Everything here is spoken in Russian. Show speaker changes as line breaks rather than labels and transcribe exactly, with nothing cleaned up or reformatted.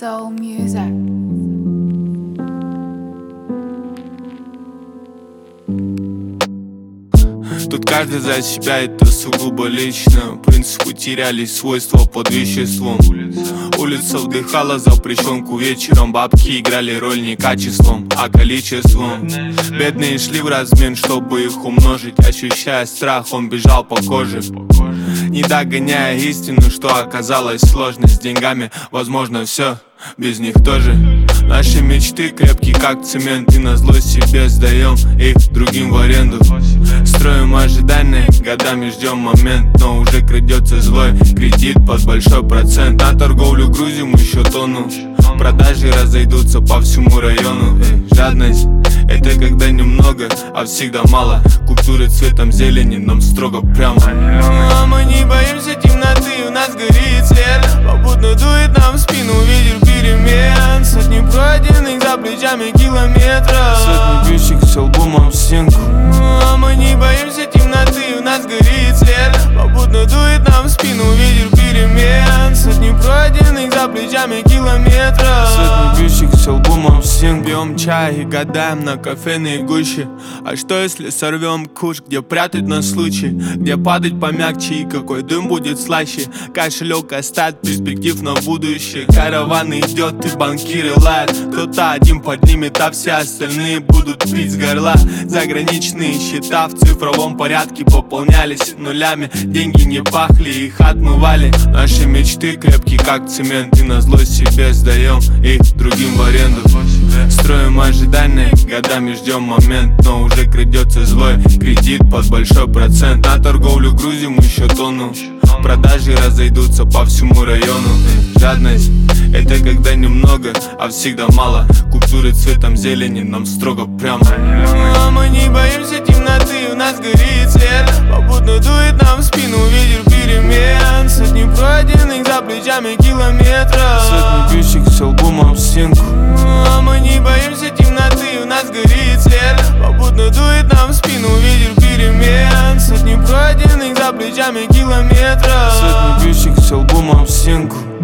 Soul Music.
Тут каждый за себя, это сугубо лично. Принципы терялись, свойства под веществом. Улица вдыхала запрещенку вечером. Бабки играли роль не качеством, а количеством. Бедные шли в размен, чтобы их умножить. Ощущая страх, он бежал по коже, не догоняя истину, что оказалось сложно. С деньгами возможно все, без них тоже. Наши мечты крепкие как цемент, и назло себе сдаем их другим в аренду. Строим ожидания, годами ждем момент, но уже крадется злой кредит под большой процент. На торговлю грузим еще тонну, продажи разойдутся по всему району. Эй, жадность — это когда немного, а всегда мало. Культуры цветом зелени нам строго прямо. А мы не боимся темноты, у нас горит свет. Попутно дует нам в спину ветер перемен. Сотни пройденных за плечами километров, сотни бьющих с альбомом в стенку. А мы не боимся темноты, у нас горит свет. Попутно дует нам в спину ветер перемен. Сотни пройденных за плечами километров, сотни бьющих с альбомом в стенку. Пьем чай и гадаем на кофейной гуще. А что если сорвем куш, где прятать на случай, где падать помягче и какой дым будет слаще. Кошелек оставит перспектив на будущее. Караван идет и банкиры лают. Кто-то один поднимет, а все остальные будут пить с горла. Заграничные счета в цифровом порядке пополнялись нулями. Деньги не пахли, их отмывали. Наши мечты крепкие как цемент, и назло себе сдаем их другим в аренду. Строим ожидания, годами ждем момент, но уже крадется злой кредит под большой процент. На торговлю грузим еще тонну, продажи разойдутся по всему району. Жадность — это когда немного, а всегда мало. Культуры цветом зелени нам строго прямо. А мы не боимся темноты, у нас горит свет. Попутно дует нам в спину ветер перемен. Сотни пройденных за плечами километров, сотни бьющих с альбомом в стенку. А мы не боимся темноты, у нас горит свет. Попутно дует нам в спину ветер перемен. Сотни пройденных за плечами километров, сотни бьющих с альбомом в стенку.